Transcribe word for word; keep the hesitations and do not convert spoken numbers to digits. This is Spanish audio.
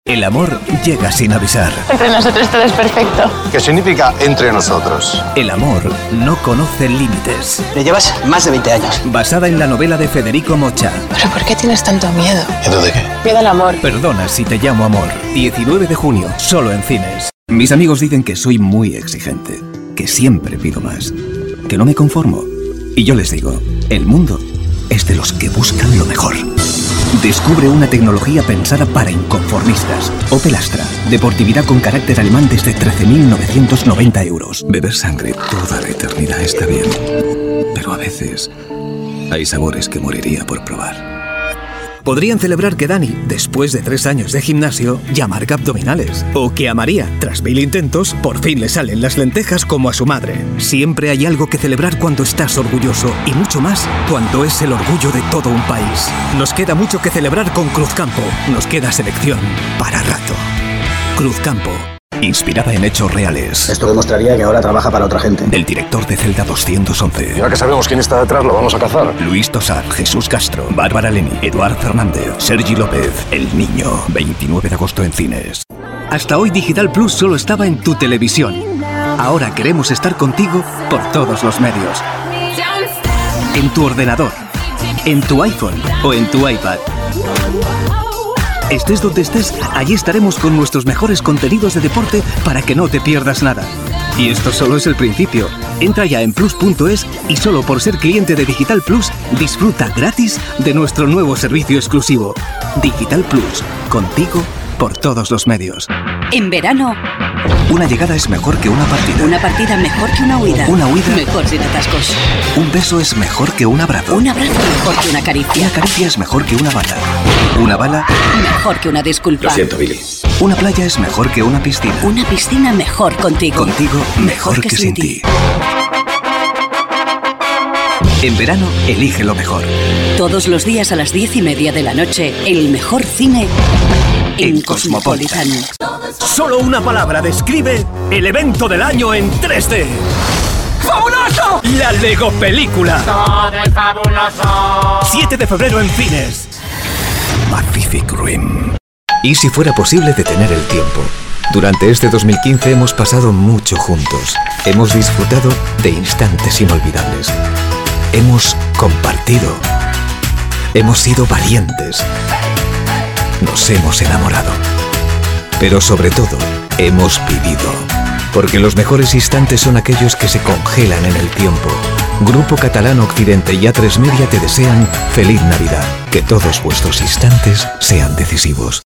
El amor llega sin avisar. Entre nosotros todo es perfecto. ¿Qué significa entre nosotros? El amor no conoce límites. Me llevas más de veinte años. Basada en la novela de Federico Mocha. ¿Pero por qué tienes tanto miedo? ¿Miedo de qué? Miedo al amor. Perdona si te llamo amor. diecinueve de junio, solo en cines. Mis amigos dicen que soy muy exigente, que siempre pido más, que no me conformo. Y yo les digo, el mundo es de los que buscan lo mejor. Descubre una tecnología pensada para inconformistas. Opel Astra. Deportividad con carácter alemán desde trece mil novecientos noventa euros. Beber sangre toda la eternidad está bien. Pero a veces hay sabores que moriría por probar. Podrían celebrar que Dani, después de tres años de gimnasio, ya marca abdominales. O que a María, tras mil intentos, por fin le salen las lentejas como a su madre. Siempre hay algo que celebrar cuando estás orgulloso. Y mucho más cuando es el orgullo de todo un país. Nos queda mucho que celebrar con Cruzcampo. Nos queda selección para rato. Cruzcampo. Inspirada en hechos reales. Esto demostraría que ahora trabaja para otra gente. Del director de Celda doscientos once. Y ahora que sabemos quién está detrás, lo vamos a cazar. Luis Tosar, Jesús Castro, Bárbara Leni, Eduard Fernández, Sergi López, El Niño. veintinueve de agosto en cines. Hasta hoy Digital Plus solo estaba en tu televisión. Ahora queremos estar contigo por todos los medios. En tu ordenador, en tu iPhone o en tu iPad. Estés donde estés, allí estaremos con nuestros mejores contenidos de deporte para que no te pierdas nada. Y esto solo es el principio. Entra ya en plus punto es y solo por ser cliente de Digital Plus, disfruta gratis de nuestro nuevo servicio exclusivo. Digital Plus, contigo por todos los medios. En verano, una llegada es mejor que una partida. una partida mejor que una huida. Una huida mejor sin atascos. Un beso es mejor que un abrazo. Un abrazo mejor que una caricia. Una caricia es mejor que una bala. Una bala Mejor que una disculpa. Lo siento, Billy. Una playa es mejor que una piscina. Una piscina mejor contigo. Contigo mejor que sin ti. En verano, elige lo mejor. Todos los días a las diez y media de la noche, el mejor cine en, En Cosmopolitan. Solo una palabra describe el evento del año en tres D. ¡Fabuloso! La Lego Película. Todo es fabuloso. siete de febrero en cines. Pacific Rim. ¿Y si fuera posible detener el tiempo? Durante este dos mil quince hemos pasado mucho juntos. Hemos disfrutado de instantes inolvidables. Hemos compartido. Hemos sido valientes. Nos hemos enamorado. Pero sobre todo, hemos vivido. Porque los mejores instantes son aquellos que se congelan en el tiempo. Grupo Catalán Occidente y A tres Media te desean feliz Navidad. Que todos vuestros instantes sean decisivos.